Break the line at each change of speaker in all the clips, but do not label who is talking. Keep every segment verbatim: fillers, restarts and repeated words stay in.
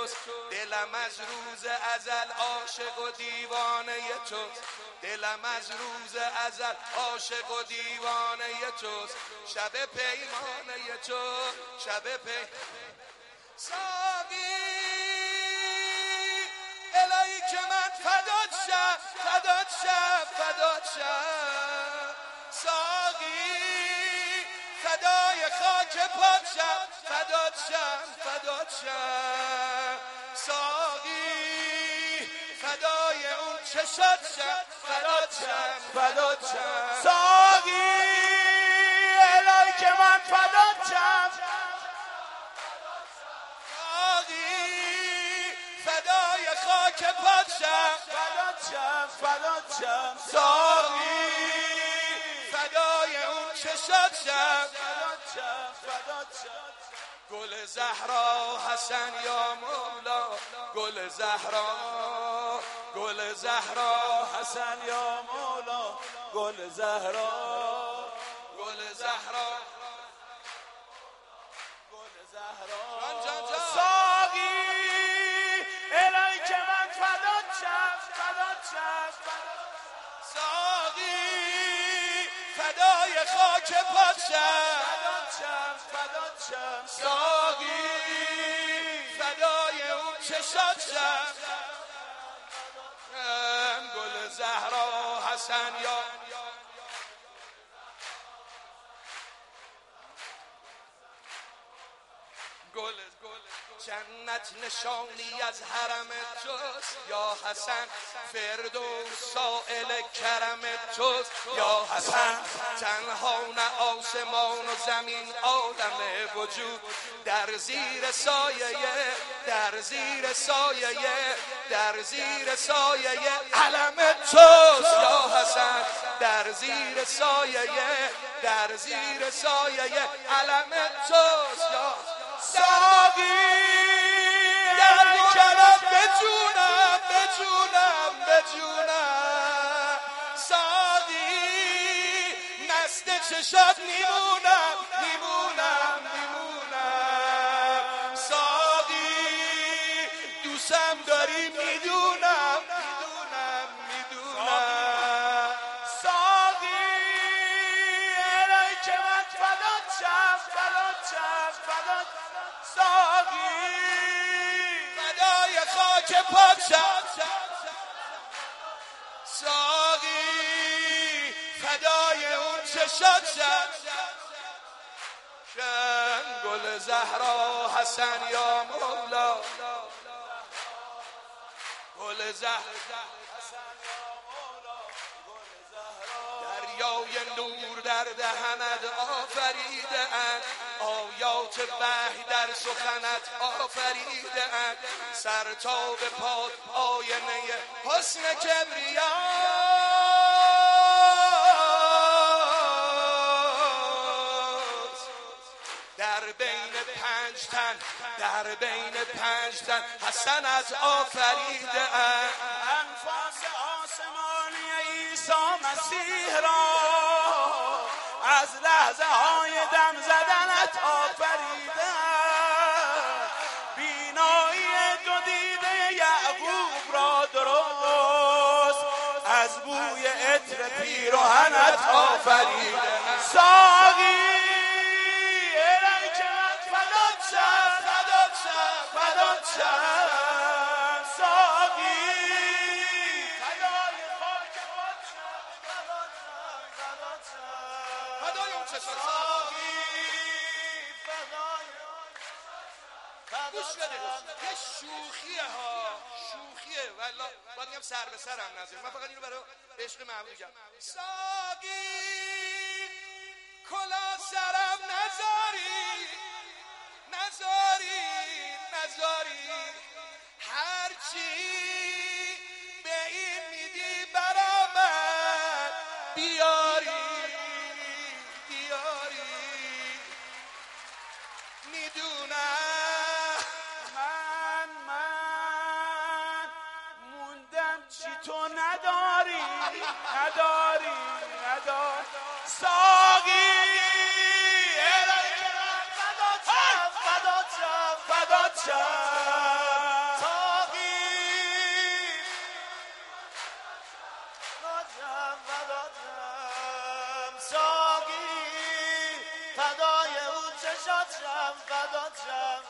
توست، دلم از روز ازل عاشق و دیوانه توست، دلم از روز ازل عاشق و دیوانه توست، شب پیمانه تو، شب پی ساقی الهی که من فدات شم، فدات شم، فدات شم ساقی، فدای خاک پات شم، فدات شم، فدات شم ساقی، فدای اون چشات شم، فدات شم، فدات شم
ساقی الهی که من فدات شم،
ساقی فدای خاک پات شم،
فدات شم، فدات شم
ساقی، فدای اون چشات شم،
فدات شم، فدات شم
گل زهرا حسن یا مولا، گل زهرا، گل زهرا
حسن یا مولا، گل زهرا،
گل زهرا،
گل زهرا
جان جان جان
ساقی الهی که من فدات شم، فدات شم
ساقی، فدای خاک پات شم،
فدات شم، فدات شم
ساقی، فدای اون چشات شم، گل زهرا حسن یا گل جنت نشانی از حرم توست یا حسن، فردوس سائل کرم توست یا حسن، تنها نه آسمان و زمین عالم وجود، در زیر سایه، در زیر سایه، در زیر سایه علم توست یا حسن، در زیر سایه، در زیر سایه علم توست یا
ساقی
در کنم بجونم، بجونم، بجونم ساقی، مست چشات میمونم، میمونم، میمونم ساقی، دوستم داری میدونم، میدونم، میدونم
ساقی الهی که من فدات شم، فدات شم فدات ساقی،
فدای خاک پات شم ساقی، فدای اون چشات شم، گل زهرا حسن یا مولا، گل زهرا دریای نور در دهنت آفریده اند، آیات وحی در سخنت آفریده اند، سر تا به پات آینه حسن کبریا، در بین پنج تن، در بین پنج تن حسنت آفریده اند،
انفاس آسمانی عیسی مسیح را از لحظه های دم زدنت آفریده، بینایی دو دیده یعقوب را درست از بوی عطر پیراهنت آفریده، ساقی الهی که من فدات شم،
فدات شم،
فدات شم ساقی، فدای خاک پات شم، فدات شم، فدات شم
فدای اون چشات
ساقی، فدای
گوش بده، یه شوخیه ها، شوخیه والله، باید میگم سر به سرم نذاریم، من فقط اینو برای عشق محمود میگم ساقی، کلا سرم نذاری، نذاری، نذاری، هرچی به این میدی برا من بیاری، بیاری، میدونم
من من موندم چی تو نداری، نداری، نداری ساقی الهی که من فدات شم، فدات شم، فدات شم فدات شم.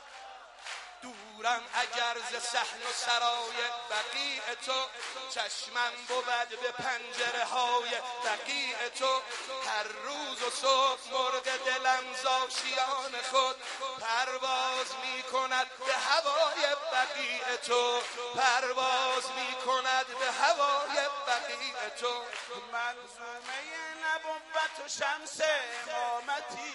دورم اگر ز صحن و سرای بقیع تو، چشمم بود به پنجره های بقیع تو. هر روز و صبح مرغ دلم ز آشیان خود پرواز می کند به هوای بقیع تو، پرواز می کند به هوای بقیع تو.
منظومه نبوت و شمس امامتی،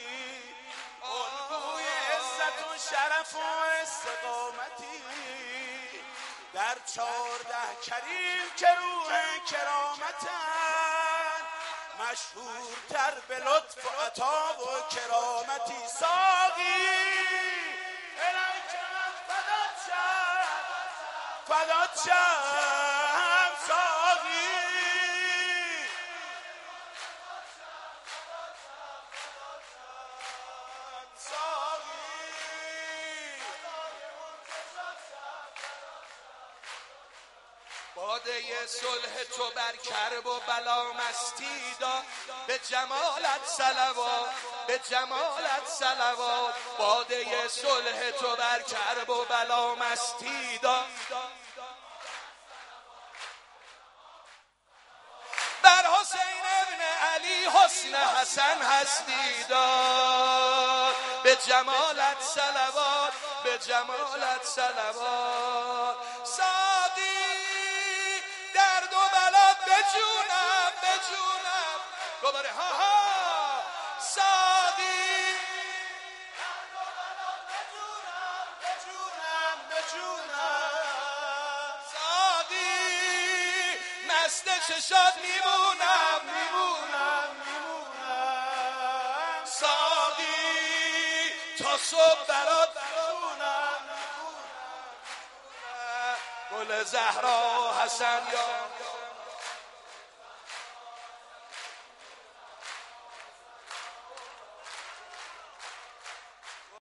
الگوی عزت و شرف و استقامتی، در چارده کریم که روح کرامتن، مشهورتر به لطف و عطا و کرامتی. ساقی الیک من فدات شم، فدات شم ساقی.
باده صلح تو بر کرب و بلا مستی داد، به جمالت صلوات، به جمالت صلوات. باده صلح تو بر کرب و بلا مستی داد، بر حسین ابن علی حسن حسن هستی داد. به جمالت صلوات، به جمالت صلوات. ساقی درد و بلا بجونم، بجونم دوباره ها ها. ساقی
درد و بلا بجونم، بجونم، بجونم.
ساقی مست چشات میمونم، میمونم،
میمونم.
ساقی تا صبح برات
بجونم،
گل زهرا حسن یا